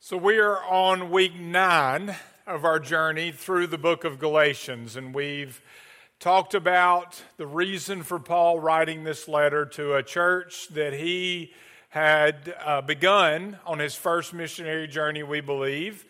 So we are on week 9 of our journey through the book of Galatians, and we've talked about the reason for Paul writing this letter to a church that he had begun on his first missionary journey, we believe.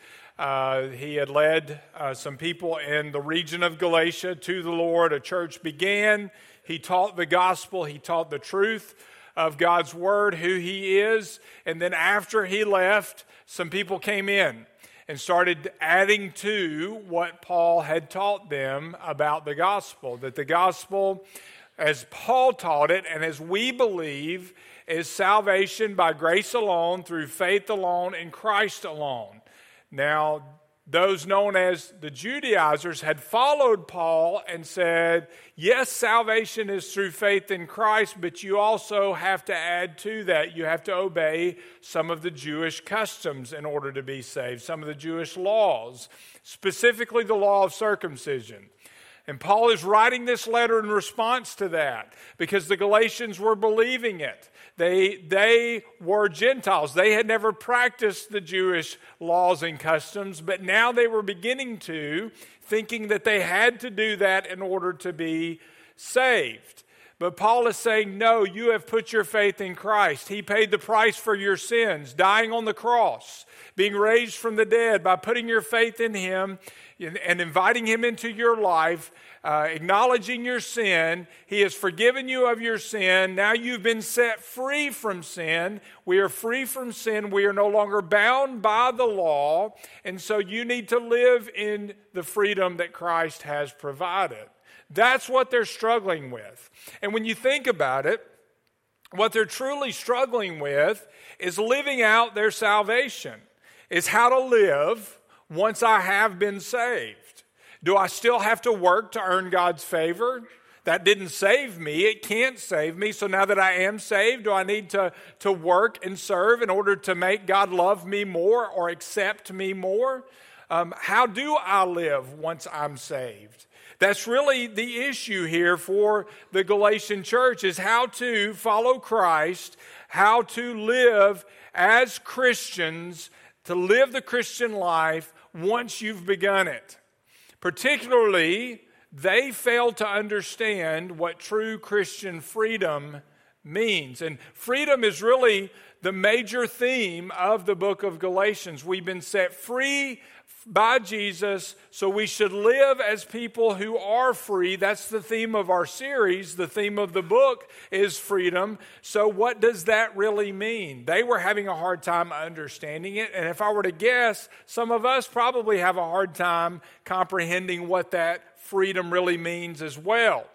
He had led some people in the region of Galatia to the Lord. A church began. He taught the gospel. He taught the truth of God's word, who he is. And then after he left, some people came in and started adding to what Paul had taught them about the gospel. That the gospel, as Paul taught it, and as we believe, is salvation by grace alone, through faith alone, in Christ alone. Now, those known as the Judaizers had followed Paul and said, yes, salvation is through faith in Christ, but you also have to add to that. You have to obey some of the Jewish customs in order to be saved, some of the Jewish laws, specifically the law of circumcision. And Paul is writing this letter in response to that because the Galatians were believing it. They were Gentiles. They had never practiced the Jewish laws and customs, but now they were beginning to, thinking that they had to do that in order to be saved. But Paul is saying, no, you have put your faith in Christ. He paid the price for your sins, dying on the cross, being raised from the dead by putting your faith in him and inviting him into your life, acknowledging your sin. He has forgiven you of your sin. Now you've been set free from sin. We are free from sin. We are no longer bound by the law. And so you need to live in the freedom that Christ has provided. That's what they're struggling with. And when you think about it, what they're truly struggling with is living out their salvation, is how to live once I have been saved. Do I still have to work to earn God's favor? That didn't save me. It can't save me. So now that I am saved, do I need to work and serve in order to make God love me more or accept me more? How do I live once I'm saved? That's really the issue here for the Galatian church, is how to follow Christ, how to live as Christians, to live the Christian life once you've begun it. Particularly, they fail to understand what true Christian freedom means. And freedom is really the major theme of the book of Galatians. We've been set free by Jesus, so we should live as people who are free. That's the theme of our series. The theme of the book is freedom. So what does that really mean? They were having a hard time understanding it, and if I were to guess, some of us probably have a hard time comprehending what that freedom really means as well.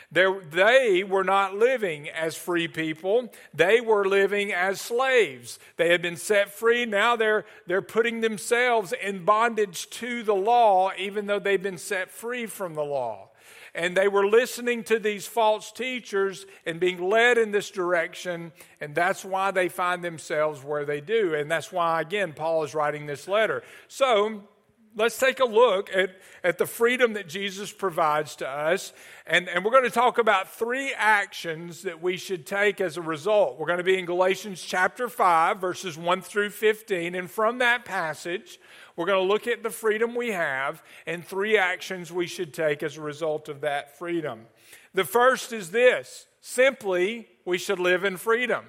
They were not living as free people. They were living as slaves. They had been set free. Now they're putting themselves in bondage to the law, even though they've been set free from the law. And they were listening to these false teachers and being led in this direction, and that's why they find themselves where they do. And that's why, again, Paul is writing this letter. So let's take a look at the freedom that Jesus provides to us. And we're going to talk about 3 actions that we should take as a result. We're going to be in Galatians chapter 5, verses 1 through 15. And from that passage, we're going to look at the freedom we have and 3 actions we should take as a result of that freedom. The first is this: simply, we should live in freedom.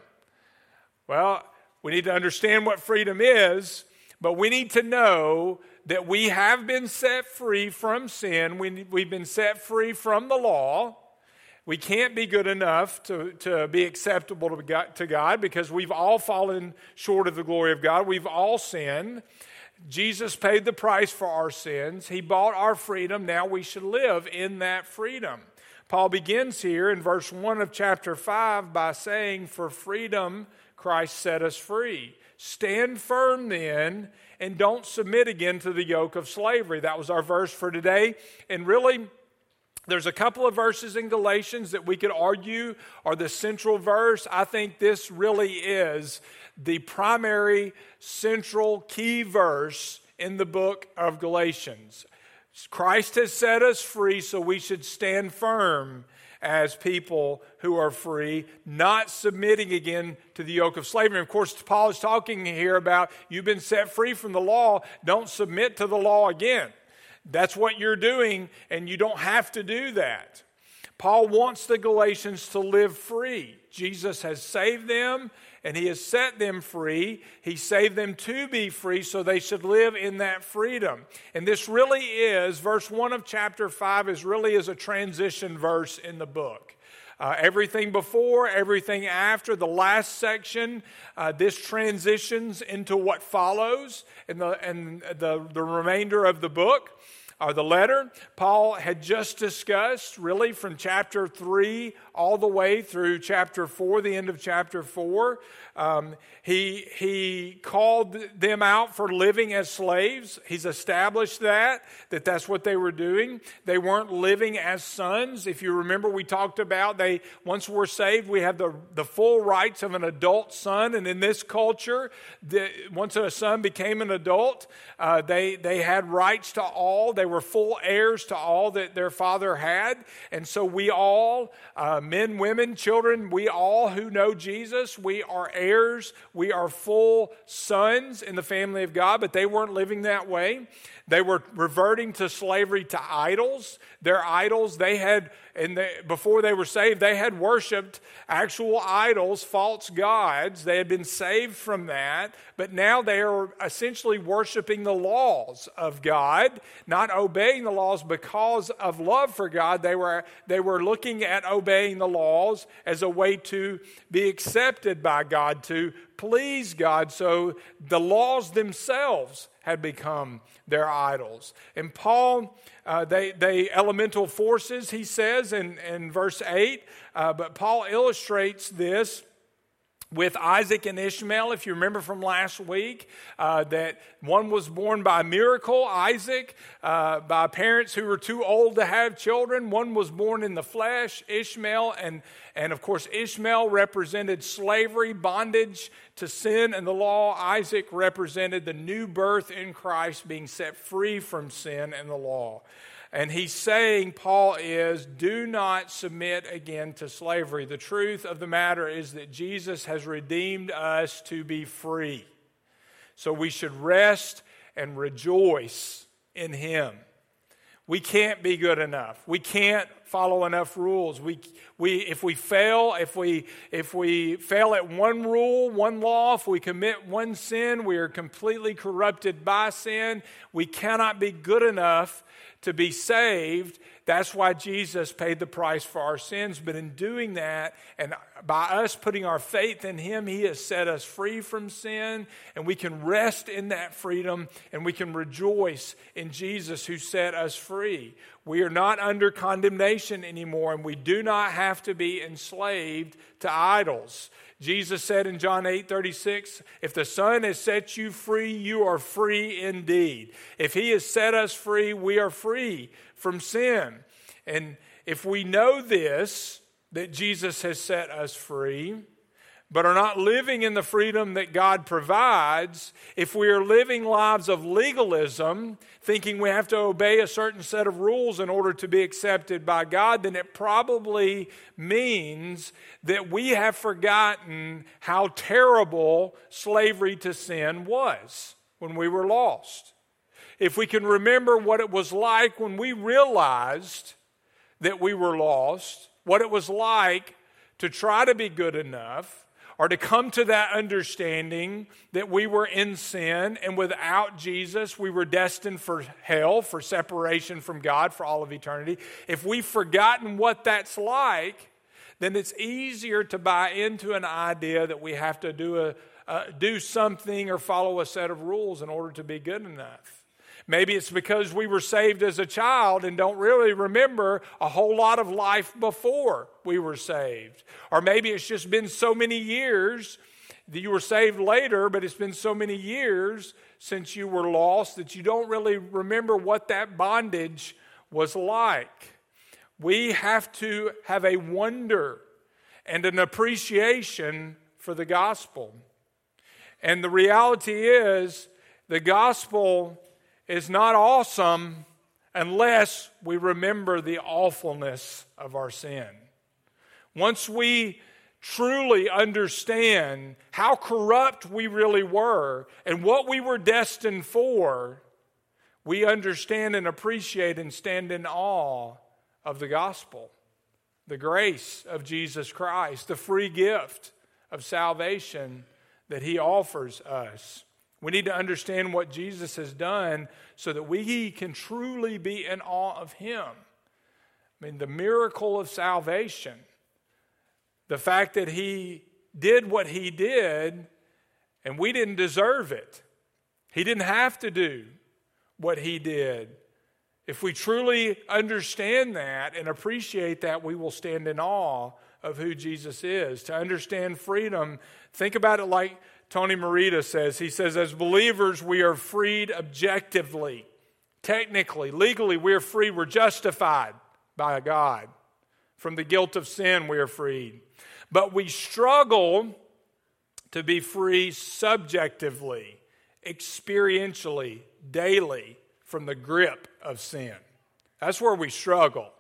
Well, we need to understand what freedom is, but we need to know that we have been set free from sin. We've been set free from the law. We can't be good enough to be acceptable to God because we've all fallen short of the glory of God. We've all sinned. Jesus paid the price for our sins. He bought our freedom. Now we should live in that freedom. Paul begins here in verse 1 of chapter 5 by saying, "For freedom Christ set us free. Stand firm then, and don't submit again to the yoke of slavery." That was our verse for today. And really, there's a couple of verses in Galatians that we could argue are the central verse. I think this really is the primary, central, key verse in the book of Galatians. Christ has set us free, so we should stand firm as people who are free, not submitting again to the yoke of slavery. And of course, Paul is talking here about you've been set free from the law. Don't submit to the law again. That's what you're doing, and you don't have to do that. Paul wants the Galatians to live free. Jesus has saved them, and he has set them free. He saved them to be free, so they should live in that freedom. And this really is, verse 1 of chapter 5 is a transition verse in the book. Everything before, everything after, the last section, this transitions into what follows in the remainder of the book. The letter Paul had just discussed, really from chapter 3 all the way through chapter 4, the end of chapter 4. He called them out for living as slaves. He's established that's what they were doing. They weren't living as sons. If you remember, we talked about once we're saved, we have the full rights of an adult son. And in this culture, once a son became an adult, they had rights to all. They were full heirs to all that their father had. And so we all, men, women, children, we all who know Jesus, we are heirs. We are full sons in the family of God, but they weren't living that way. They were reverting to slavery to idols. Their idols, before they were saved, they had worshipped actual idols, false gods. They had been saved from that, but now they are essentially worshiping the laws of God, not obeying the laws because of love for God. They were looking at obeying the laws as a way to be accepted by God, to please God. So the laws themselves had become their idols. And Paul, they elemental forces, he says in verse 8, but Paul illustrates this with Isaac and Ishmael. If you remember from last week, that one was born by miracle, Isaac, by parents who were too old to have children. One was born in the flesh, Ishmael, and of course Ishmael represented slavery, bondage to sin and the law. Isaac represented the new birth in Christ, being set free from sin and the law. And he's saying, Paul is, do not submit again to slavery. The truth of the matter is that Jesus has redeemed us to be free. So we should rest and rejoice in him. We can't be good enough. We can't follow enough rules. If we fail at one rule, one law, if we commit one sin, we are completely corrupted by sin. We cannot be good enough to be saved. That's why Jesus paid the price for our sins. But in doing that, and by us putting our faith in him, he has set us free from sin, and we can rest in that freedom, and we can rejoice in Jesus who set us free. We are not under condemnation anymore, and we do not have to be enslaved to idols. Jesus said in John 8:36, if the Son has set you free, you are free indeed. If he has set us free, we are free from sin. And if we know this, that Jesus has set us free, but are not living in the freedom that God provides, if we are living lives of legalism, thinking we have to obey a certain set of rules in order to be accepted by God, then it probably means that we have forgotten how terrible slavery to sin was when we were lost. If we can remember what it was like when we realized that we were lost, what it was like to try to be good enough, or to come to that understanding that we were in sin and without Jesus we were destined for hell, for separation from God for all of eternity. If we've forgotten what that's like, then it's easier to buy into an idea that we have to do something or follow a set of rules in order to be good enough. Maybe it's because we were saved as a child and don't really remember a whole lot of life before we were saved. Or maybe it's just been so many years that you were saved later, but it's been so many years since you were lost that you don't really remember what that bondage was like. We have to have a wonder and an appreciation for the gospel. And the reality is, the gospel is not awesome unless we remember the awfulness of our sin. once we truly understand how corrupt we really were and what we were destined for, we understand and appreciate and stand in awe of the gospel, the grace of Jesus Christ, the free gift of salvation that he offers us. We need to understand what Jesus has done so that we can truly be in awe of him. I mean, the miracle of salvation, the fact that he did what he did and we didn't deserve it. He didn't have to do what he did. If we truly understand that and appreciate that, we will stand in awe of who Jesus is. To understand freedom, think about it like Tony Merida says. He says, as believers, we are freed objectively, technically, legally, we are free. We're justified by God. From the guilt of sin, we are freed. But we struggle to be free subjectively, experientially, daily, from the grip of sin. That's where we struggle.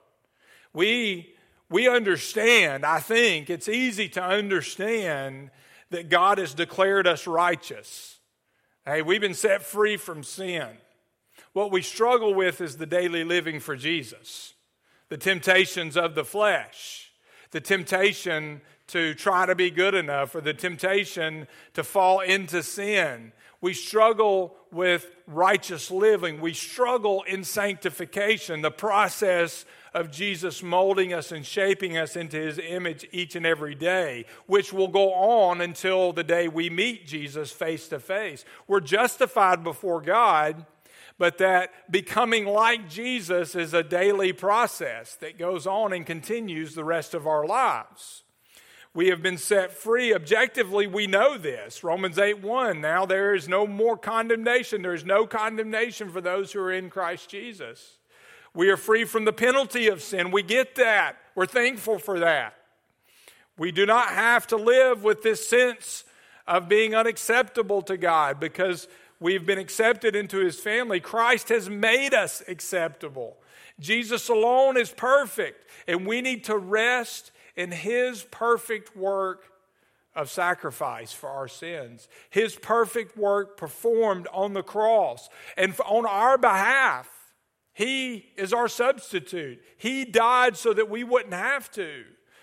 We understand, I think, it's easy to understand that God has declared us righteous. Hey, we've been set free from sin. What we struggle with is the daily living for Jesus, the temptations of the flesh, the temptation to try to be good enough, or the temptation to fall into sin. We struggle with righteous living. We struggle in sanctification, the process of Jesus molding us and shaping us into his image each and every day, which will go on until the day we meet Jesus face to face. We're justified before God, but that becoming like Jesus is a daily process that goes on and continues the rest of our lives. We have been set free. Objectively, we know this. Romans 8:1, now there is no more condemnation. There is no condemnation for those who are in Christ Jesus. We are free from the penalty of sin. We get that. We're thankful for that. We do not have to live with this sense of being unacceptable to God because we've been accepted into his family. Christ has made us acceptable. Jesus alone is perfect, and we need to rest in his perfect work of sacrifice for our sins. His perfect work performed on the cross. And on our behalf, he is our substitute. He died so that we wouldn't have to.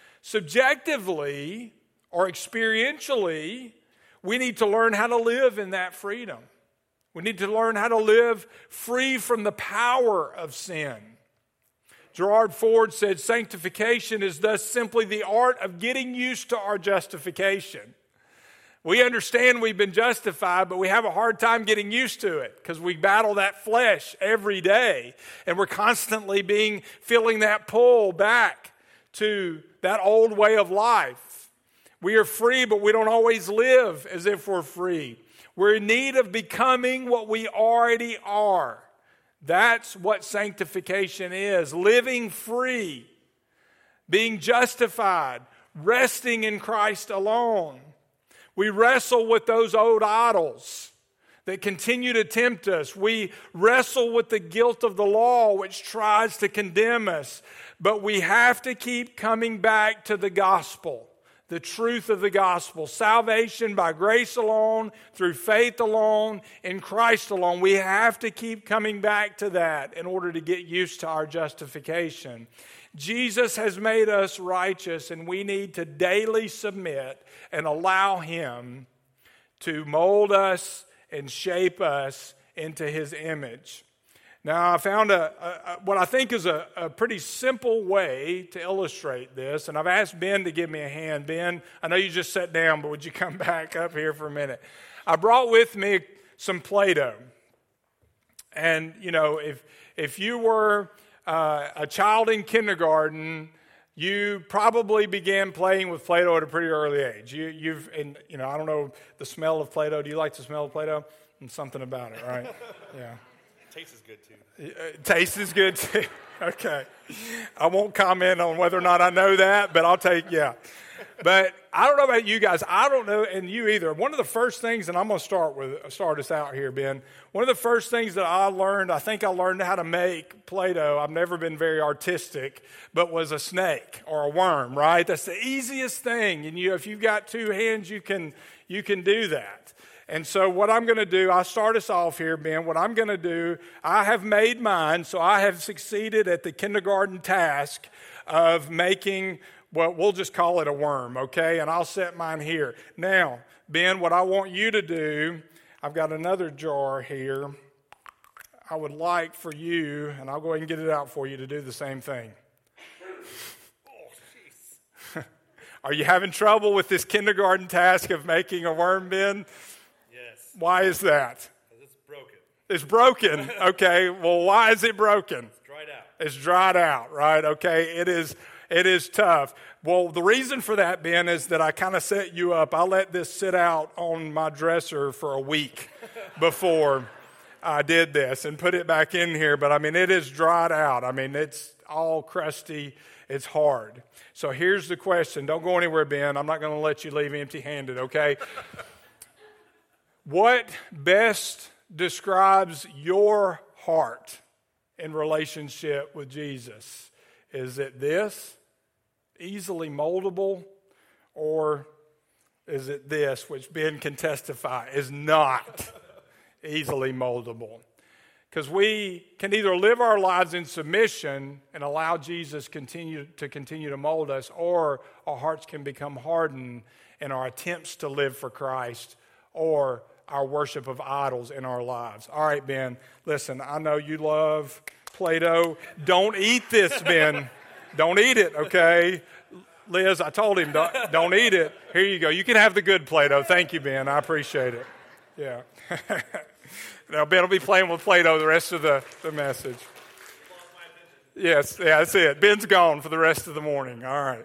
Subjectively or experientially, we need to learn how to live in that freedom. We need to learn how to live free from the power of sin. Gerard Ford said, sanctification is thus simply the art of getting used to our justification. We understand we've been justified, but we have a hard time getting used to it because we battle that flesh every day. And we're constantly feeling that pull back to that old way of life. We are free, but we don't always live as if we're free. We're in need of becoming what we already are. That's what sanctification is. Living free, being justified, resting in Christ alone. We wrestle with those old idols that continue to tempt us. We wrestle with the guilt of the law which tries to condemn us. But we have to keep coming back to the gospel, the truth of the gospel. Salvation by grace alone, through faith alone, in Christ alone. We have to keep coming back to that in order to get used to our justification. Jesus has made us righteous, and we need to daily submit and allow him to mold us and shape us into his image. Now, I found what I think is a pretty simple way to illustrate this, and I've asked Ben to give me a hand. Ben, I know you just sat down, but would you come back up here for a minute? I brought with me some Play-Doh. And, you know, if you were a child in kindergarten, you probably began playing with Play-Doh at a pretty early age. I don't know the smell of Play-Doh. Do you like the smell of Play-Doh? And something about it, right? Yeah. Taste is good too. Taste is good too. Okay. I won't comment on whether or not I know that, but I'll take, yeah. But I don't know about you guys. I don't know, and you either. One of the first things, and I'm going to start us out here, Ben. One of the first things that I think I learned how to make Play-Doh. I've never been very artistic, but was a snake or a worm, right? That's the easiest thing. And if you've got two hands, you can do that. And so what I'm going to do, I'll start us off here, Ben. What I'm going to do, I have made mine, so I have succeeded at the kindergarten task of making, well, we'll just call it a worm, okay? And I'll set mine here. Now, Ben, what I want you to do, I've got another jar here. I would like for you, and I'll go ahead and get it out for you, to do the same thing. Oh, jeez. Are you having trouble with this kindergarten task of making a worm, Ben? Yes. Why is that? Because it's broken. It's broken. Okay. Well, why is it broken? It's dried out. It's dried out, right? Okay. It is tough. Well, the reason for that, Ben, is that I kind of set you up. I let this sit out on my dresser for a week before I did this and put it back in here. But, I mean, it is dried out. I mean, it's all crusty. It's hard. So here's the question. Don't go anywhere, Ben. I'm not going to let you leave empty-handed, okay? What best describes your heart in relationship with Jesus? Is it this, easily moldable, or is it this, which Ben can testify is not easily moldable? Because we can either live our lives in submission and allow Jesus continue to mold us, or our hearts can become hardened in our attempts to live for Christ, or our worship of idols in our lives. All right, Ben, listen, I know you love Play-Doh. Don't eat this, Ben. Don't eat it, okay? Liz, I told him, don't eat it. Here you go. You can have the good Play-Doh. Thank you, Ben. I appreciate it. Yeah. Now, Ben will be playing with Play-Doh the rest of the message. Yes, yeah, that's it. Ben's gone for the rest of the morning. All right.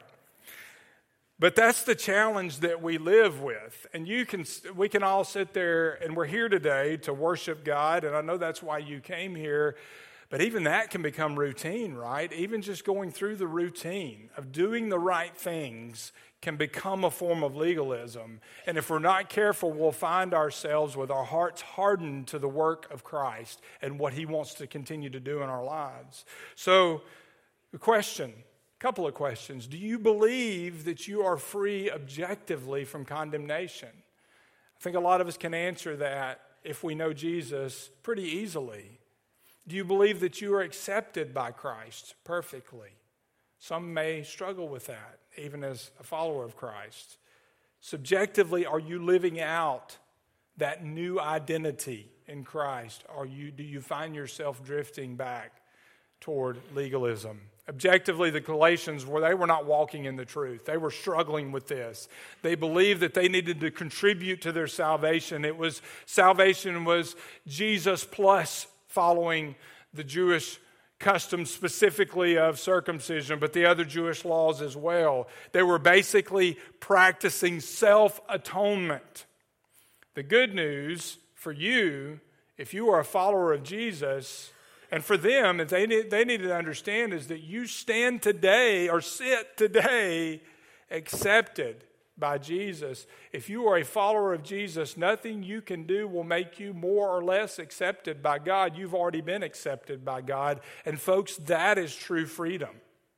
But that's the challenge that we live with. And we can all sit there, and we're here today to worship God, and I know that's why you came here. But even that can become routine, right? Even just going through the routine of doing the right things can become a form of legalism. And if we're not careful, we'll find ourselves with our hearts hardened to the work of Christ and what he wants to continue to do in our lives. So, the question, couple of questions. Do you believe that you are free objectively from condemnation? I think a lot of us can answer that if we know Jesus pretty easily. Do you believe that you are accepted by Christ perfectly? Some may struggle with that, even as a follower of Christ. Subjectively, are you living out that new identity in Christ? Do you find yourself drifting back toward legalism? Objectively, the Galatians they were not walking in the truth. They were struggling with this. They believed that they needed to contribute to their salvation. Salvation was Jesus plus following the Jewish customs, specifically of circumcision, but the other Jewish laws as well. They were basically practicing self-atonement. The good news for you, if you are a follower of Jesus, and for them, that they needed to understand, is that you stand today or sit today accepted by Jesus. If you are a follower of Jesus, nothing you can do will make you more or less accepted by God. You've already been accepted by God. And folks, that is true freedom.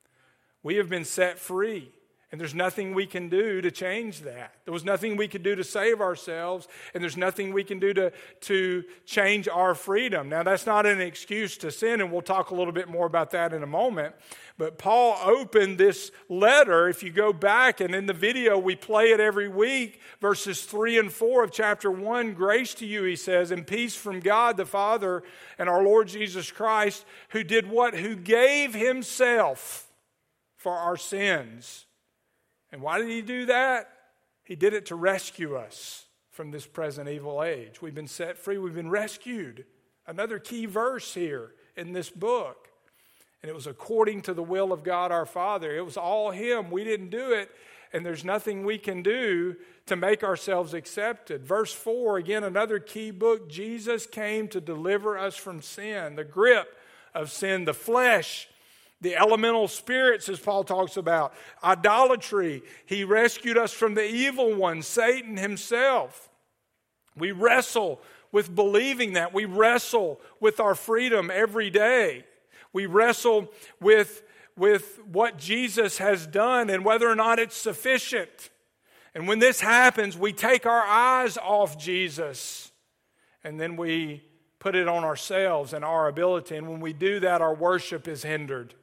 We have been set free. And there's nothing we can do to change that. There was nothing we could do to save ourselves, and there's nothing we can do to change our freedom. Now, that's not an excuse to sin, and we'll talk a little bit more about that in a moment. But Paul opened this letter, if you go back, and in the video we play it every week, verses 3 and 4 of chapter 1, grace to you, he says, and peace from God the Father and our Lord Jesus Christ, who did what? Who gave himself for our sins. And why did he do that? He did it to rescue us from this present evil age. We've been set free. We've been rescued. Another key verse here in this book. And it was according to the will of God our Father. It was all him. We didn't do it. and there's nothing we can do to make ourselves accepted. Verse 4, again, another key book. Jesus came to deliver us from sin, the grip of sin, the flesh, the elemental spirits, as Paul talks about, idolatry. He rescued us from the evil one, Satan himself. We wrestle with believing that. We wrestle with our freedom every day. We wrestle with what Jesus has done and whether or not it's sufficient. And when this happens, we take our eyes off Jesus and then we put it on ourselves and our ability. And when we do that, our worship is hindered.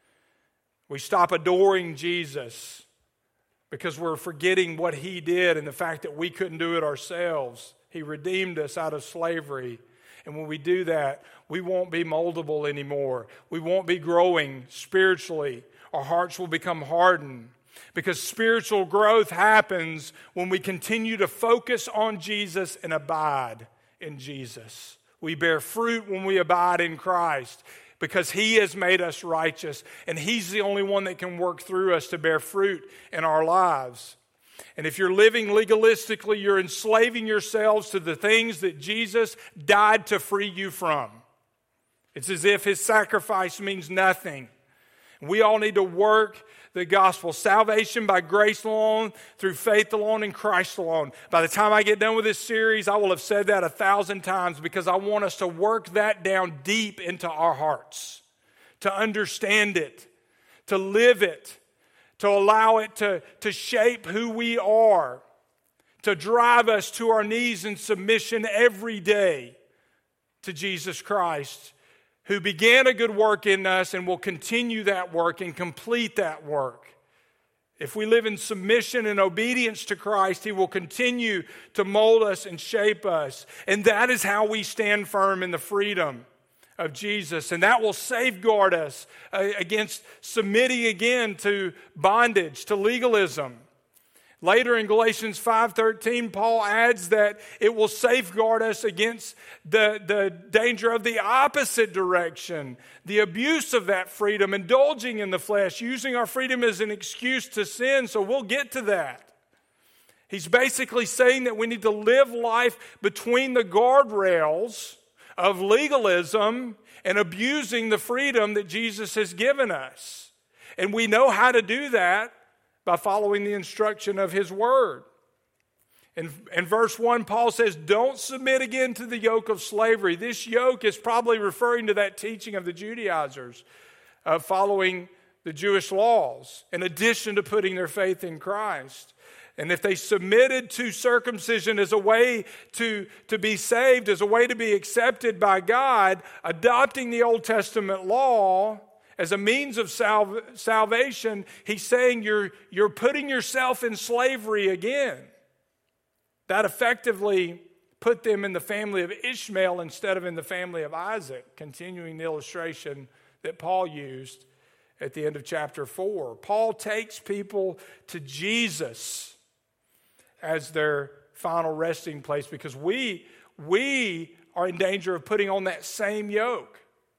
We stop adoring Jesus because we're forgetting what He did and the fact that we couldn't do it ourselves. He redeemed us out of slavery. And when we do that, we won't be moldable anymore. We won't be growing spiritually. Our hearts will become hardened. Because spiritual growth happens when we continue to focus on Jesus and abide in Jesus. We bear fruit when we abide in Christ because He has made us righteous, and He's the only one that can work through us to bear fruit in our lives. And if you're living legalistically, you're enslaving yourselves to the things that Jesus died to free you from. It's as if His sacrifice means nothing. We all need to work the gospel. Salvation by grace alone, through faith alone, in Christ alone. By the time I get done with this series, I will have said that 1,000 times because I want us to work that down deep into our hearts, to understand it, to live it, to allow it to shape who we are, to drive us to our knees in submission every day to Jesus Christ, who began a good work in us and will continue that work and complete that work. If we live in submission and obedience to Christ, He will continue to mold us and shape us. And that is how we stand firm in the freedom of Jesus. And that will safeguard us against submitting again to bondage, to legalism. Later in Galatians 5:13, Paul adds that it will safeguard us against the danger of the opposite direction, the abuse of that freedom, indulging in the flesh, using our freedom as an excuse to sin. So we'll get to that. He's basically saying that we need to live life between the guardrails of legalism and abusing the freedom that Jesus has given us. And we know how to do that by following the instruction of His Word. In verse 1, Paul says, don't submit again to the yoke of slavery. This yoke is probably referring to that teaching of the Judaizers of following the Jewish laws in addition to putting their faith in Christ. And if they submitted to circumcision as a way to be saved, as a way to be accepted by God, adopting the Old Testament law as a means of salvation, he's saying you're putting yourself in slavery again. That effectively put them in the family of Ishmael instead of in the family of Isaac, continuing the illustration that Paul used at the end of chapter 4. Paul takes people to Jesus as their final resting place because we are in danger of putting on that same yoke.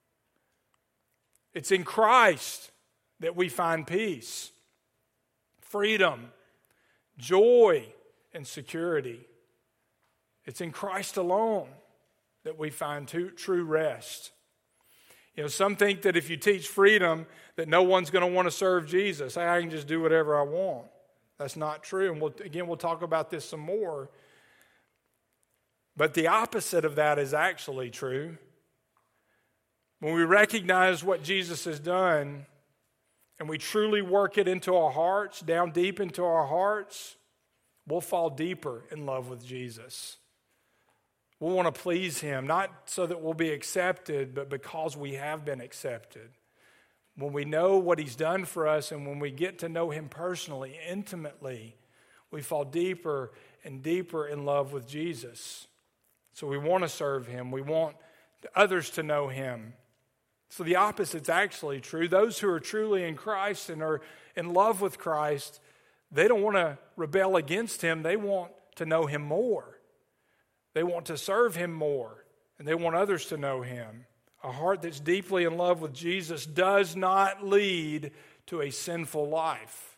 It's in Christ that we find peace, freedom, joy, and security. It's in Christ alone that we find true rest. You know, some think that if you teach freedom, that no one's going to want to serve Jesus. I can just do whatever I want. That's not true. And we'll talk about this some more. But the opposite of that is actually true. When we recognize what Jesus has done and we truly work it into our hearts, down deep into our hearts, we'll fall deeper in love with Jesus. We'll want to please Him, not so that we'll be accepted, but because we have been accepted. When we know what He's done for us and when we get to know Him personally, intimately, we fall deeper and deeper in love with Jesus. So we want to serve Him. We want others to know Him. So the opposite's actually true. Those who are truly in Christ and are in love with Christ, they don't want to rebel against Him. They want to know Him more. They want to serve Him more. And they want others to know Him. A heart that's deeply in love with Jesus does not lead to a sinful life.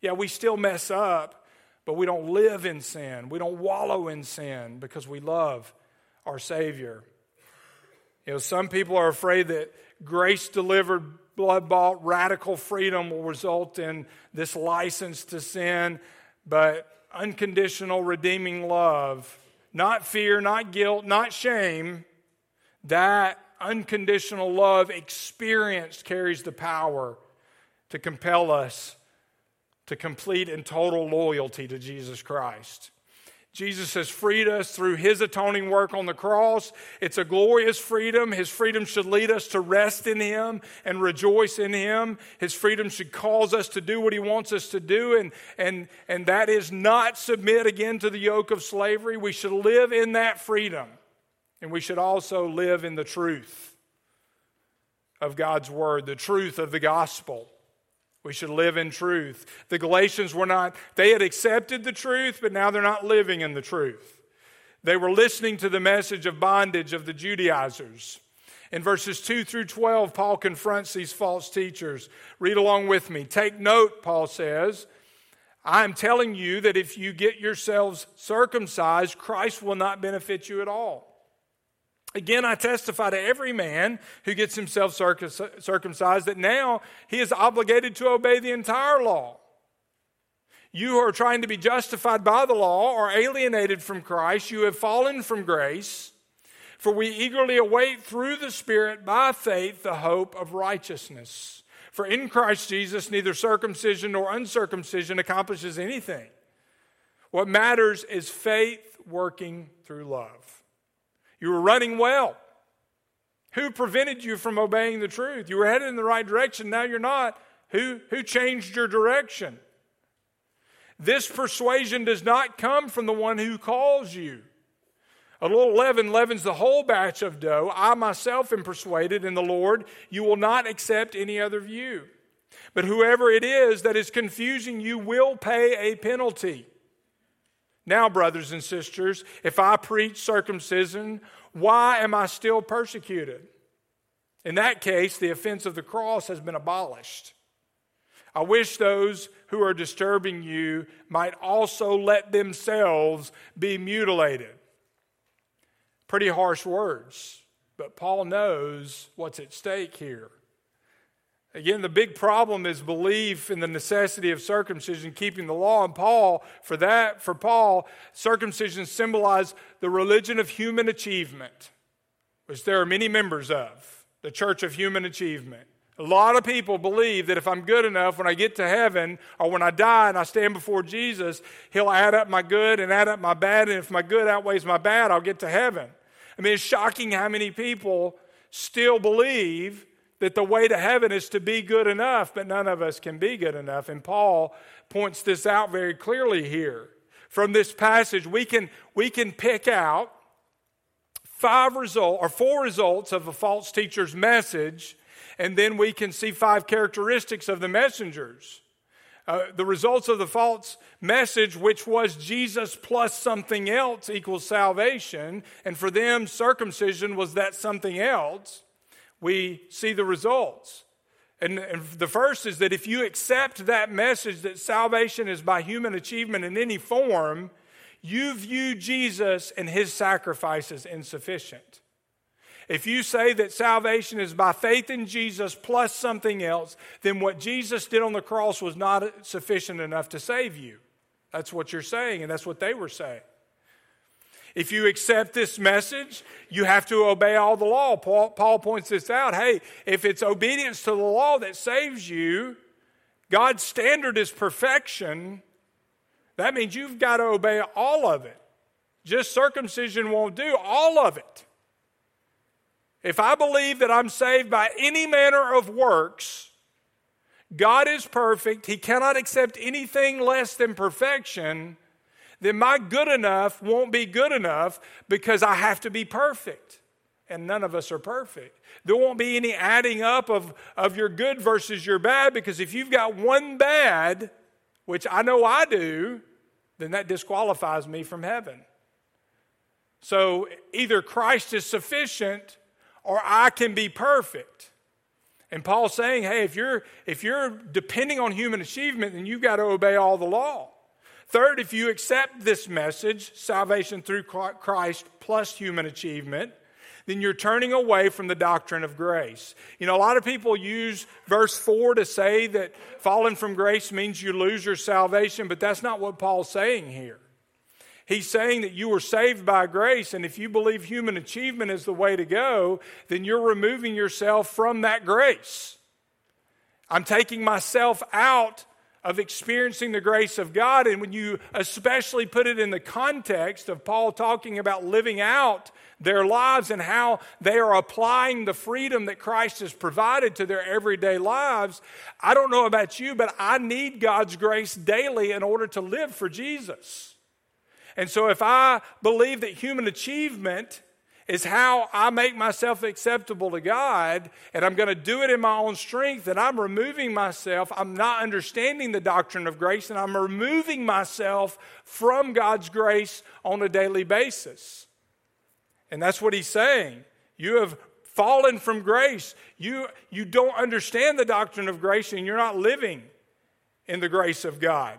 Yeah, we still mess up, but we don't live in sin. We don't wallow in sin because we love our Savior. Some people are afraid that grace-delivered, blood-bought, radical freedom will result in this license to sin, but unconditional, redeeming love, not fear, not guilt, not shame, that unconditional love experienced carries the power to compel us to complete and total loyalty to Jesus Christ. Jesus has freed us through His atoning work on the cross. It's a glorious freedom. His freedom should lead us to rest in Him and rejoice in Him. His freedom should cause us to do what He wants us to do, and that is not submit again to the yoke of slavery. We should live in that freedom, and we should also live in the truth of God's Word, the truth of the gospel. We should live in truth. The Galatians they had accepted the truth, but now they're not living in the truth. They were listening to the message of bondage of the Judaizers. In verses 2 through 12, Paul confronts these false teachers. Read along with me. Take note, Paul says, I am telling you that if you get yourselves circumcised, Christ will not benefit you at all. Again, I testify to every man who gets himself circumcised that now he is obligated to obey the entire law. You who are trying to be justified by the law are alienated from Christ. You have fallen from grace. For we eagerly await through the Spirit by faith the hope of righteousness. For in Christ Jesus neither circumcision nor uncircumcision accomplishes anything. What matters is faith working through love. You were running well. Who prevented you from obeying the truth? You were headed in the right direction, now you're not. Who changed your direction? This persuasion does not come from the one who calls you. A little leaven leavens the whole batch of dough. I myself am persuaded in the Lord, you will not accept any other view. But whoever it is that is confusing you will pay a penalty. Now, brothers and sisters, if I preach circumcision, why am I still persecuted? In that case, the offense of the cross has been abolished. I wish those who are disturbing you might also let themselves be mutilated. Pretty harsh words, but Paul knows what's at stake here. Again, the big problem is belief in the necessity of circumcision, keeping the law. And for Paul, circumcision symbolized the religion of human achievement, which there are many members of, the church of human achievement. A lot of people believe that if I'm good enough, when I get to heaven, or when I die and I stand before Jesus, He'll add up my good and add up my bad, and if my good outweighs my bad, I'll get to heaven. I mean, it's shocking how many people still believe that the way to heaven is to be good enough, but none of us can be good enough. And Paul points this out very clearly here. From this passage, we can pick out 4 results of a false teacher's message, and then we can see 5 characteristics of the messengers. The results of the false message, which was Jesus plus something else equals salvation, and for them, circumcision was that something else. We see the results. And the first is that if you accept that message that salvation is by human achievement in any form, you view Jesus and His sacrifice as insufficient. If you say that salvation is by faith in Jesus plus something else, then what Jesus did on the cross was not sufficient enough to save you. That's what you're saying, and that's what they were saying. If you accept this message, you have to obey all the law. Paul points this out. Hey, if it's obedience to the law that saves you, God's standard is perfection. That means you've got to obey all of it. Just circumcision won't do, all of it. If I believe that I'm saved by any manner of works, God is perfect, He cannot accept anything less than perfection, then my good enough won't be good enough because I have to be perfect. And none of us are perfect. There won't be any adding up of your good versus your bad, because if you've got one bad, which I know I do, then that disqualifies me from heaven. So either Christ is sufficient or I can be perfect. And Paul's saying, hey, if you're depending on human achievement, then you've got to obey all the law. Third, if you accept this message, salvation through Christ plus human achievement, then you're turning away from the doctrine of grace. You know, a lot of people use verse 4 to say that falling from grace means you lose your salvation, but that's not what Paul's saying here. He's saying that you were saved by grace, and if you believe human achievement is the way to go, then you're removing yourself from that grace. I'm taking myself out of experiencing the grace of God, and when you especially put it in the context of Paul talking about living out their lives and how they are applying the freedom that Christ has provided to their everyday lives, I don't know about you, but I need God's grace daily in order to live for Jesus. And so if I believe that human achievement is how I make myself acceptable to God, and I'm going to do it in my own strength, and I'm removing myself, I'm not understanding the doctrine of grace, and I'm removing myself from God's grace on a daily basis. And that's what he's saying. You have fallen from grace. You don't understand the doctrine of grace, and you're not living in the grace of God.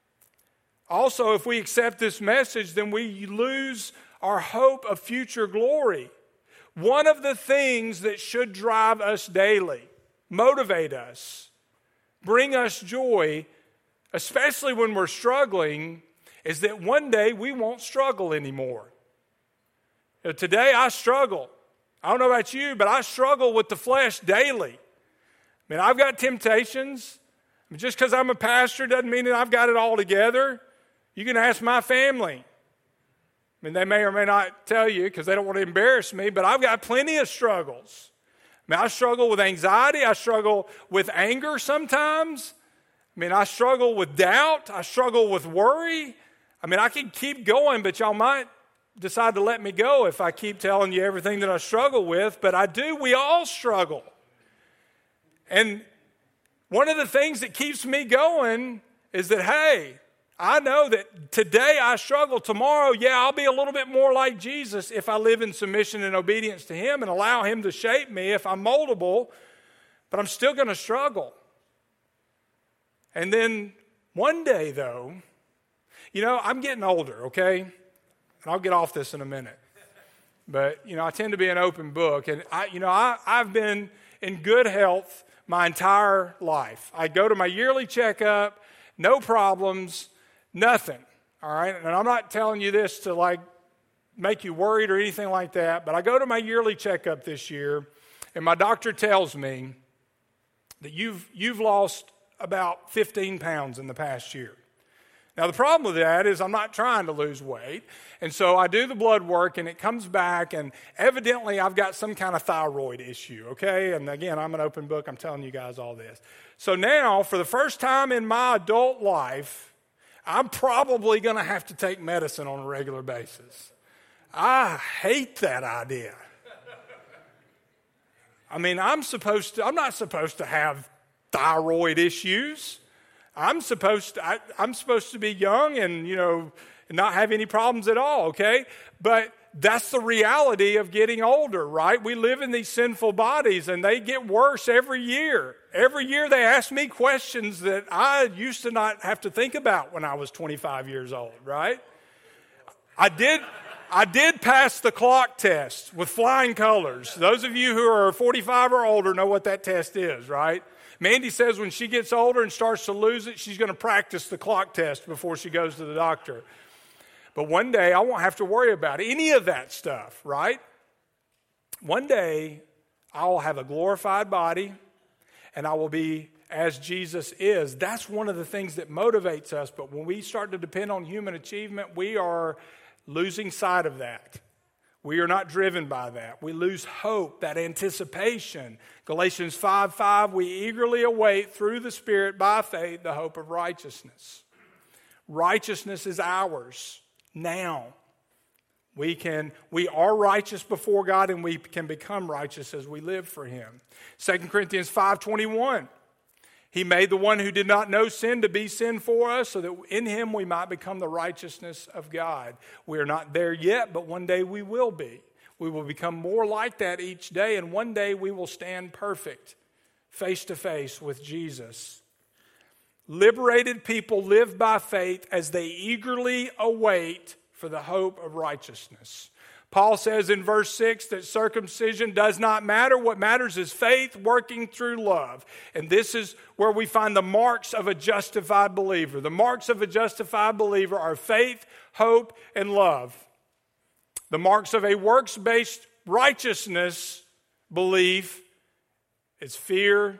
Also, if we accept this message, then we lose our hope of future glory. One of the things that should drive us daily, motivate us, bring us joy, especially when we're struggling, is that one day we won't struggle anymore. Today I struggle. I don't know about you, but I struggle with the flesh daily. I mean, I've got temptations. I mean, just because I'm a pastor doesn't mean that I've got it all together. You can ask my family. I mean, they may or may not tell you because they don't want to embarrass me, but I've got plenty of struggles. I mean, I struggle with anxiety. I struggle with anger sometimes. I mean, I struggle with doubt. I struggle with worry. I mean, I can keep going, but y'all might decide to let me go if I keep telling you everything that I struggle with, but I do. We all struggle. And one of the things that keeps me going is that, hey, I know that today I struggle. Tomorrow, I'll be a little bit more like Jesus if I live in submission and obedience to Him and allow Him to shape me if I'm moldable, but I'm still going to struggle. And then one day, though, I'm getting older, okay? And I'll get off this in a minute. But, I tend to be an open book. And, I've been in good health my entire life. I go to my yearly checkup, no problems, nothing, all right? And I'm not telling you this to, make you worried or anything like that, but I go to my yearly checkup this year, and my doctor tells me that you've lost about 15 pounds in the past year. Now, the problem with that is I'm not trying to lose weight, and so I do the blood work, and it comes back, and evidently I've got some kind of thyroid issue, okay? And again, I'm an open book. I'm telling you guys all this. So now, for the first time in my adult life, I'm probably going to have to take medicine on a regular basis. I hate that idea. I mean, I'm not supposed to have thyroid issues. I'm supposed to be young and, not have any problems at all, okay? But that's the reality of getting older, right? We live in these sinful bodies, and they get worse every year. Every year they ask me questions that I used to not have to think about when I was 25 years old, right? I did pass the clock test with flying colors. Those of you who are 45 or older know what that test is, right? Mandy says when she gets older and starts to lose it, she's going to practice the clock test before she goes to the doctor. But one day, I won't have to worry about any of that stuff, right? One day, I will have a glorified body, and I will be as Jesus is. That's one of the things that motivates us. But when we start to depend on human achievement, we are losing sight of that. We are not driven by that. We lose hope, that anticipation. Galatians 5:5, we eagerly await through the Spirit by faith the hope of righteousness. Righteousness is ours now. We are righteous before God, and we can become righteous as we live for Him. 2 Corinthians 5:21, He made the one who did not know sin to be sin for us, so that in Him we might become the righteousness of God. We are not there yet, but one day we will be. We will become more like that each day, and one day we will stand perfect face to face with Jesus. Liberated people live by faith as they eagerly await for the hope of righteousness. Paul says in verse 6 that circumcision does not matter. What matters is faith working through love. And this is where we find the marks of a justified believer. The marks of a justified believer are faith, hope, and love. The marks of a works-based righteousness belief is fear,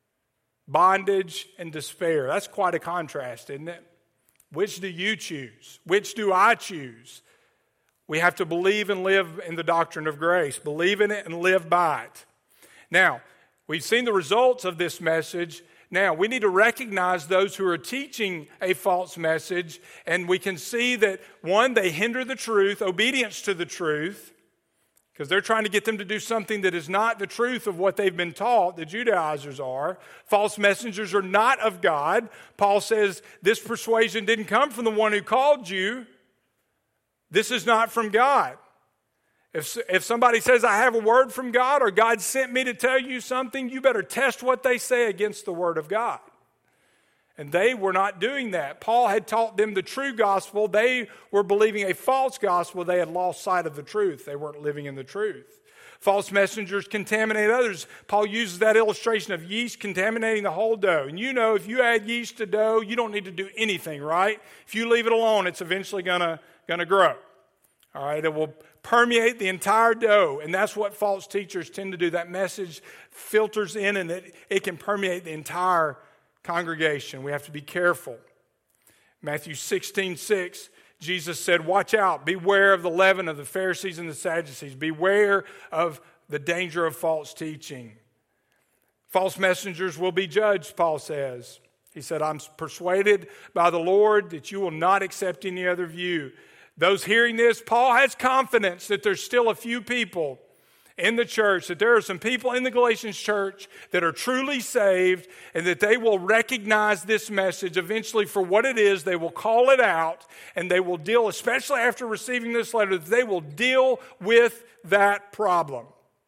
bondage, and despair. That's quite a contrast, isn't it? Which do you choose? Which do I choose? We have to believe and live in the doctrine of grace. Believe in it and live by it. Now, we've seen the results of this message. Now, we need to recognize those who are teaching a false message, and we can see that, one, they hinder the truth, obedience to the truth, because they're trying to get them to do something that is not the truth of what they've been taught, the Judaizers are. False messengers are not of God. Paul says this persuasion didn't come from the one who called you. This is not from God. If somebody says, I have a word from God, or God sent me to tell you something, you better test what they say against the word of God. And they were not doing that. Paul had taught them the true gospel. They were believing a false gospel. They had lost sight of the truth. They weren't living in the truth. False messengers contaminate others. Paul uses that illustration of yeast contaminating the whole dough. And you know, if you add yeast to dough, you don't need to do anything, right? If you leave it alone, it's eventually going to grow. All right, it will permeate the entire dough. And that's what false teachers tend to do. That message filters in, and it can permeate the entire congregation. We have to be careful. Matthew 16:6, Jesus said, watch out, beware of the leaven of the Pharisees and the Sadducees. Beware of the danger of false teaching. False messengers will be judged, Paul says. He said, I'm persuaded by the Lord that you will not accept any other view. Those hearing this, Paul has confidence that there's still a few people in the church, that there are some people in the Galatians church that are truly saved, and that they will recognize this message eventually for what it is. They will call it out, and they will deal, especially after receiving this letter, they will deal with that problem.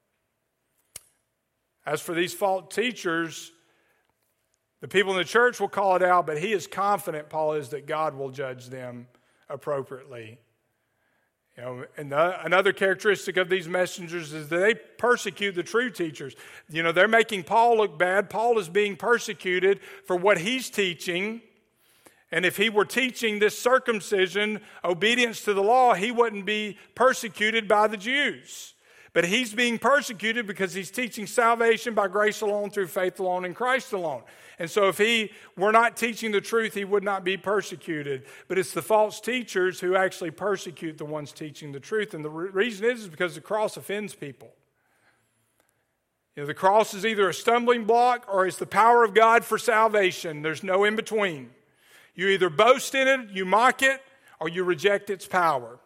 As for these false teachers, the people in the church will call it out, but he is confident, Paul is, that God will judge them appropriately. You know, and another characteristic of these messengers is that they persecute the true teachers. You know, they're making Paul look bad. Paul is being persecuted for what he's teaching. And if he were teaching this circumcision, obedience to the law, he wouldn't be persecuted by the Jews. But he's being persecuted because he's teaching salvation by grace alone, through faith alone, in Christ alone. And so if he were not teaching the truth, he would not be persecuted. But it's the false teachers who actually persecute the ones teaching the truth. And the reason is because the cross offends people. You know, the cross is either a stumbling block or it's the power of God for salvation. There's no in between. You either boast in it, you mock it, or you reject its power.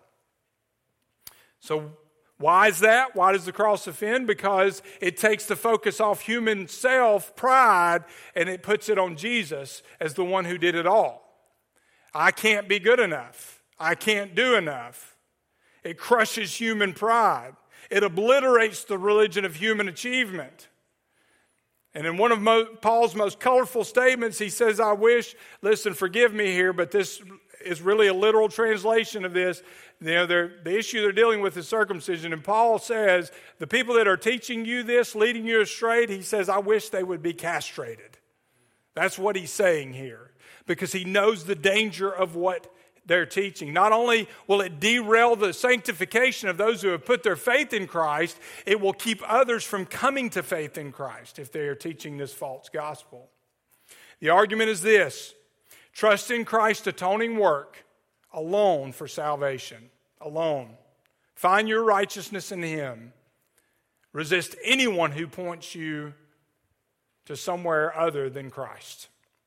So why is that? Why does the cross offend? Because it takes the focus off human self, pride, and it puts it on Jesus as the one who did it all. I can't be good enough. I can't do enough. It crushes human pride. It obliterates the religion of human achievement. And in one of Paul's most colorful statements, he says, I wish, listen, forgive me here, but this is really a literal translation of this. You know, the issue they're dealing with is circumcision. And Paul says, the people that are teaching you this, leading you astray, he says, I wish they would be castrated. That's what he's saying here. Because he knows the danger of what they're teaching. Not only will it derail the sanctification of those who have put their faith in Christ, it will keep others from coming to faith in Christ if they are teaching this false gospel. The argument is this: trust in Christ's atoning work alone for salvation. Alone. Find your righteousness in Him. Resist anyone who points you to somewhere other than Christ.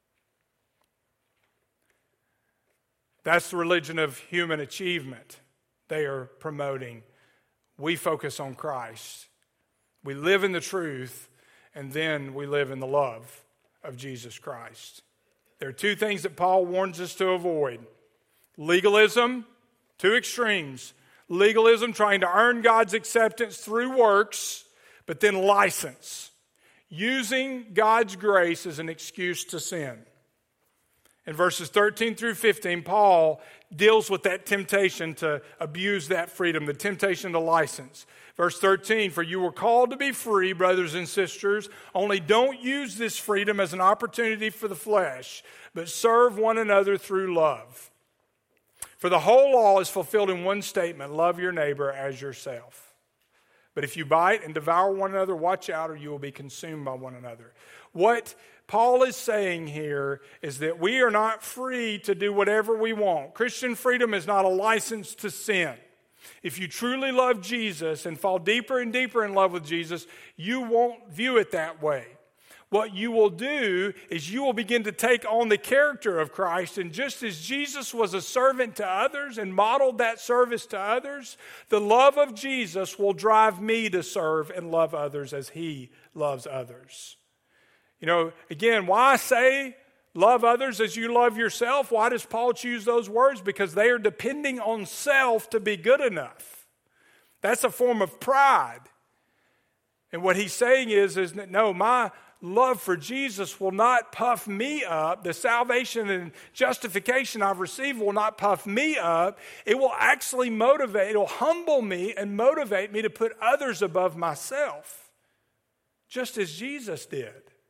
That's the religion of human achievement they are promoting. We focus on Christ. We live in the truth, and then we live in the love of Jesus Christ. There are two things that Paul warns us to avoid. Legalism, two extremes. Legalism, trying to earn God's acceptance through works, but then license. using God's grace as an excuse to sin. In verses 13 through 15, Paul deals with that temptation to abuse that freedom, the temptation to license. Verse 13, for you were called to be free, brothers and sisters, only don't use this freedom as an opportunity for the flesh, but serve one another through love. For the whole law is fulfilled in one statement, love your neighbor as yourself. But if you bite and devour one another, watch out or you will be consumed by one another. What Paul is saying here is that we are not free to do whatever we want. Christian freedom is not a license to sin. If you truly love Jesus and fall deeper and deeper in love with Jesus, you won't view it that way. What you will do is you will begin to take on the character of Christ, and just as Jesus was a servant to others and modeled that service to others, the love of Jesus will drive me to serve and love others as he loves others. You know, again, why say love others as you love yourself? Why does Paul choose those words? Because they are depending on self to be good enough. That's a form of pride. And what he's saying is that no, my love for Jesus will not puff me up. The salvation and justification I've received will not puff me up. It will actually motivate, it will humble me and motivate me to put others above myself, just as Jesus did.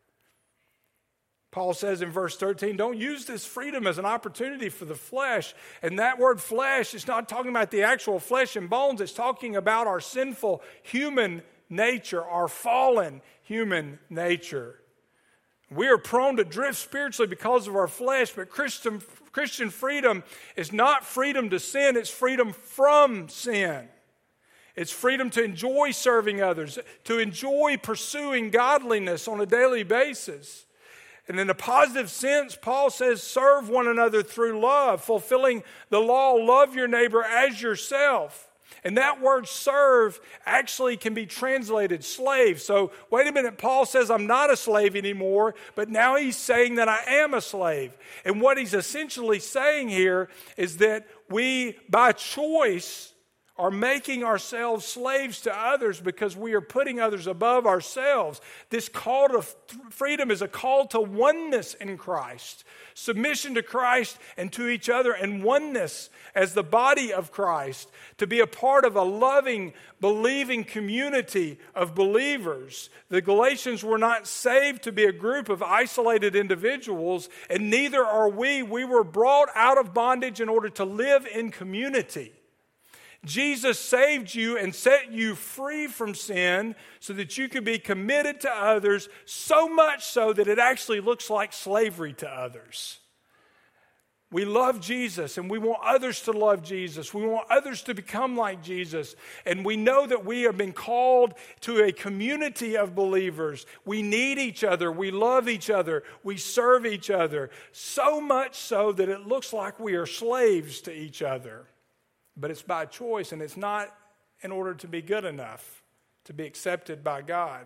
Paul says in verse 13, don't use this freedom as an opportunity for the flesh. And that word flesh is not talking about the actual flesh and bones. It's talking about our sinful human nature, our fallen human nature. We are prone to drift spiritually because of our flesh, but Christian freedom is not freedom to sin, it's freedom from sin. It's freedom to enjoy serving others, to enjoy pursuing godliness on a daily basis. And in a positive sense, Paul says, serve one another through love, fulfilling the law, love your neighbor as yourself. And that word serve actually can be translated slave. So wait a minute, Paul says I'm not a slave anymore, but now he's saying that I am a slave. And what he's essentially saying here is that we, by choice, are making ourselves slaves to others because we are putting others above ourselves. This call to freedom is a call to oneness in Christ, submission to Christ and to each other, and oneness as the body of Christ, to be a part of a loving, believing community of believers. The Galatians were not saved to be a group of isolated individuals, and neither are we. We were brought out of bondage in order to live in community. Jesus saved you and set you free from sin so that you could be committed to others, so much so that it actually looks like slavery to others. We love Jesus and we want others to love Jesus. We want others to become like Jesus. And we know that we have been called to a community of believers. We need each other. We love each other. We serve each other. So much so that it looks like we are slaves to each other. But it's by choice, and it's not in order to be good enough to be accepted by God.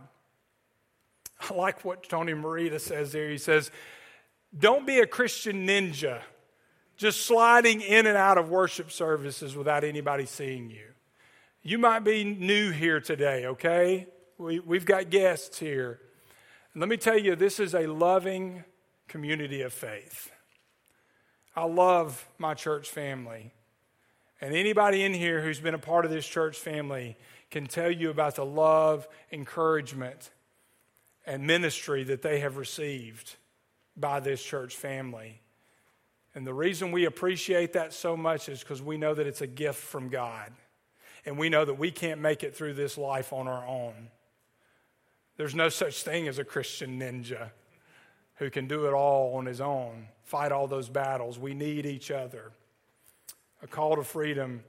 I like what Tony Morita says there. He says, don't be a Christian ninja, just sliding in and out of worship services without anybody seeing you. You might be new here today, okay? We've got guests here. And let me tell you, this is a loving community of faith. I love my church family. And anybody in here who's been a part of this church family can tell you about the love, encouragement, and ministry that they have received by this church family. And the reason we appreciate that so much is because we know that it's a gift from God. And we know that we can't make it through this life on our own. There's no such thing as a Christian ninja who can do it all on his own, fight all those battles. We need each other. A call to freedom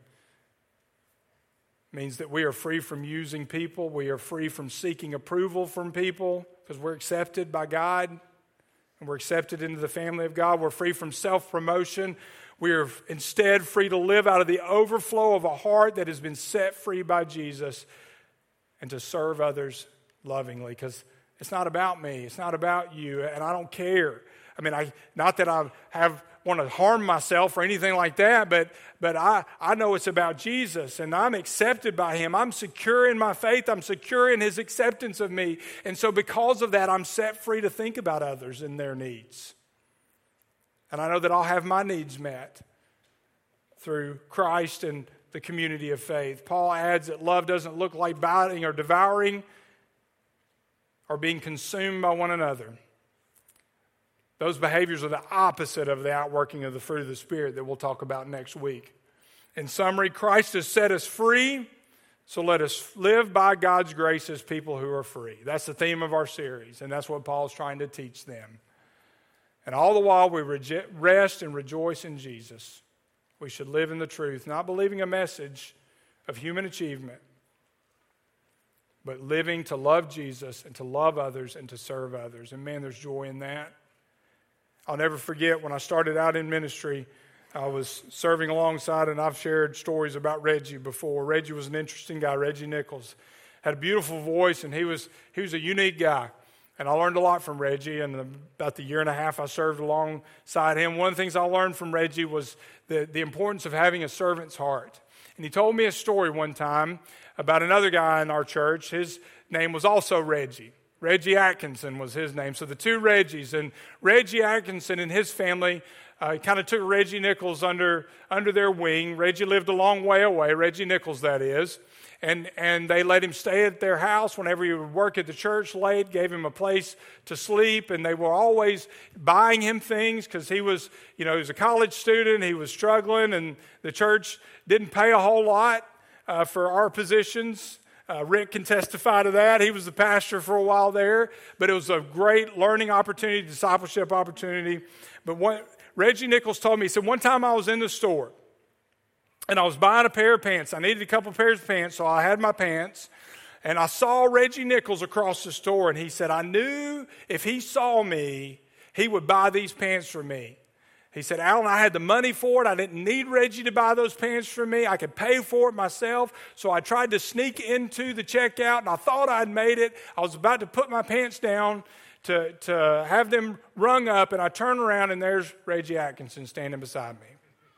means that we are free from using people. We are free from seeking approval from people because we're accepted by God and we're accepted into the family of God. We're free from self-promotion. We are instead free to live out of the overflow of a heart that has been set free by Jesus and to serve others lovingly, because It's not about me. It's not about you, and I don't care. I mean, not that I want to harm myself or anything like that, but I know it's about Jesus, and I'm accepted by him. I'm secure in my faith. I'm secure in his acceptance of me. And so because of that, I'm set free to think about others and their needs. And I know that I'll have my needs met through Christ and the community of faith. Paul adds that love doesn't look like biting or devouring or being consumed by one another. Those behaviors are the opposite of the outworking of the fruit of the Spirit that we'll talk about next week. In summary, Christ has set us free, so let us live by God's grace as people who are free. That's the theme of our series, and that's what Paul's trying to teach them. And all the while we rest and rejoice in Jesus. We should live in the truth, not believing a message of human achievement, but living to love Jesus and to love others and to serve others. And man, there's joy in that. I'll never forget when I started out in ministry, I was serving alongside, and I've shared stories about Reggie before. Reggie was an interesting guy. Reggie Nichols had a beautiful voice, and he was a unique guy. And I learned a lot from Reggie, and about the year and a half I served alongside him. One of the things I learned from Reggie was the importance of having a servant's heart. And he told me a story one time about another guy in our church. His name was also Reggie. Reggie Atkinson was his name. So the two Reggies. And Reggie Atkinson and his family kind of took Reggie Nichols under their wing. Reggie lived a long way away, Reggie Nichols that is. And they let him stay at their house whenever he would work at the church late, gave him a place to sleep, and they were always buying him things because he was a college student, he was struggling, and the church didn't pay a whole lot for our positions. Rick can testify to that. He was the pastor for a while there, but it was a great learning opportunity, discipleship opportunity. But what Reggie Nichols told me, he said, one time I was in the store, and I was buying a pair of pants. I needed a couple pairs of pants, so I had my pants. And I saw Reggie Nichols across the store, and he said, I knew if he saw me, he would buy these pants for me. He said, Alan, I had the money for it. I didn't need Reggie to buy those pants for me. I could pay for it myself. So I tried to sneak into the checkout, and I thought I'd made it. I was about to put my pants down to have them rung up, and I turned around, and there's Reggie Atkinson standing beside me.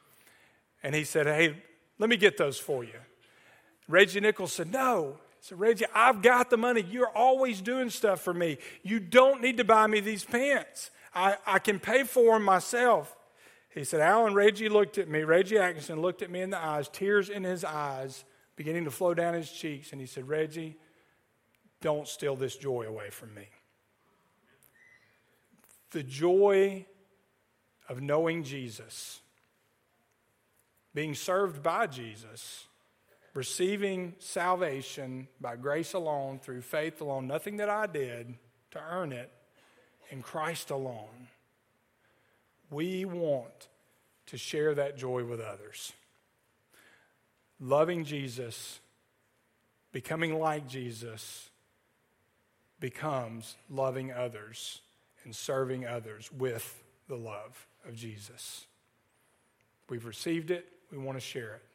And he said, hey, let me get those for you. Reggie Nichols said, no. He said, Reggie, I've got the money. You're always doing stuff for me. You don't need to buy me these pants. I can pay for them myself. He said, Alan, Reggie Atkinson looked at me in the eyes, tears in his eyes, beginning to flow down his cheeks. And he said, Reggie, don't steal this joy away from me. The joy of knowing Jesus, being served by Jesus, receiving salvation by grace alone, through faith alone, nothing that I did to earn it, in Christ alone. We want to share that joy with others. Loving Jesus, becoming like Jesus, becomes loving others and serving others with the love of Jesus. We've received it. We want to share it.